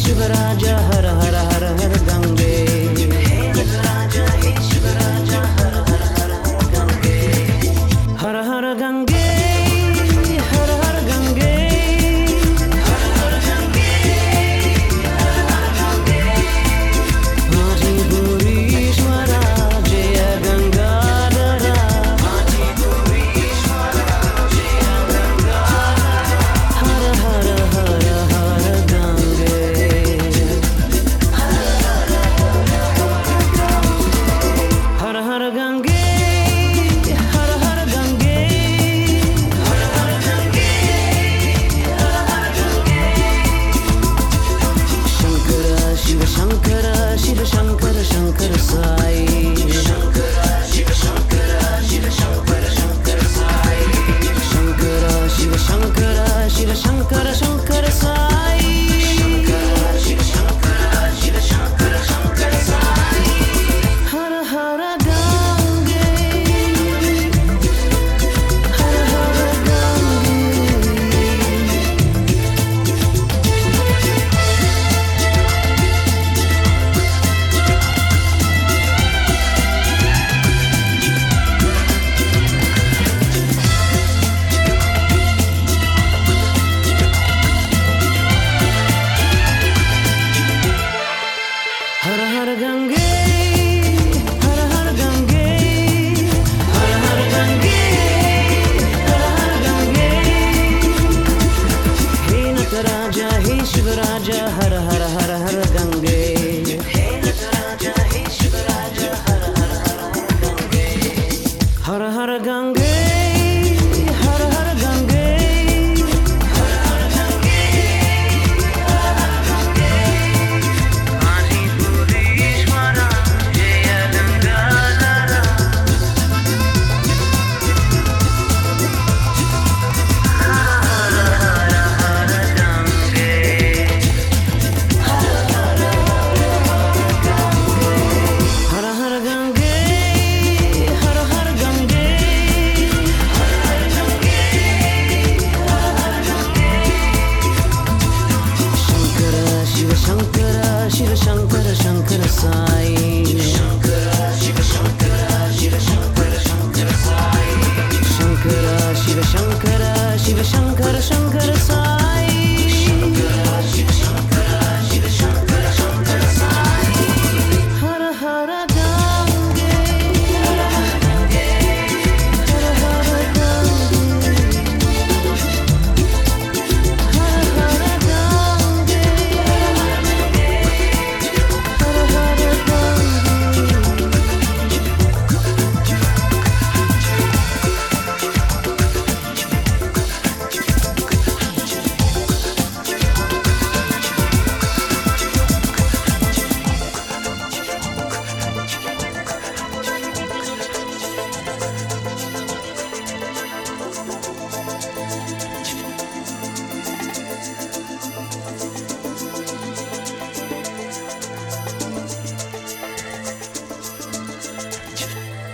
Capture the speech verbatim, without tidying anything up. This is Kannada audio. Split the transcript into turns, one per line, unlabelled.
ಶಿವರಾಜ ಹರ ಹರ ಹರ ಹರ ಗಂಗೆ. ಹೇ ನಟರಾಜ ಹೇ ಶಿವರಾಜ ಹರ ಹರ ಹರ ಹರ ಗಂಗೆ. ಹರ ಹರ ಗಂಗೆ ಹರ ಹರ ಗಂಗೆ. ಹರ ಹರ ಗಂಗೆ ಹರ ಹರ ಗಂಗೆ. ಮಾಜಿ ಭುವನೇಶ್ವರ ಜಯ ಗಂಗಾಧರ. ಮಾಜಿ ಭುವನೇಶ್ವರ ಜಯ ಗಂಗಾಧರ. ಹರ ಹರ ಹರ ಹರ ಗಂಗೆ. ಹರ ಹರ ಗಂಗೆ ಹರ ಹರ ಗಂಗೆ. ಹರ ಹರ ಗಂಗೆ ಹರ ಹರ ಗಂಗೆ. ಶಂಕರ ಶಿವ ಶಂಕರ ಶಿವ ಶಂಕರ ಶಂಕರ ಸಾಯಿ. ಶಂಕರ ಶಿವ ಶಂಕರ ಶಿವ ಶಂಕರ ಶಂಕರ ಸಾಯಿ. ಶಂಕರ ಶಿವ ಶಂಕರ ಶಿವ ಶಂಕರ ಶಂಕರ ಸಾಯಿ. ಶಂಕರ ಶಿವ ಶಂಕರ ಶಿವ ಶಂಕರ ಶಂಕರ ಸಾಯಿ. ಹರ ಹರ ಗಂಗೆ ಹರ ಹರ ಗಂಗೆ. ಹರ ಹರ ಗಂಗೆ ಹರ ಹರ ಗಂಗೆ. ಹರ ಹರ ಗಂಗೆ ಹರ ಹರ ಗಂಗೆ. ಹೇ ನಟರಾಜ ಹೇ ಶಿವರಾಜ ಹರ ಹರ ಹರ ಹರ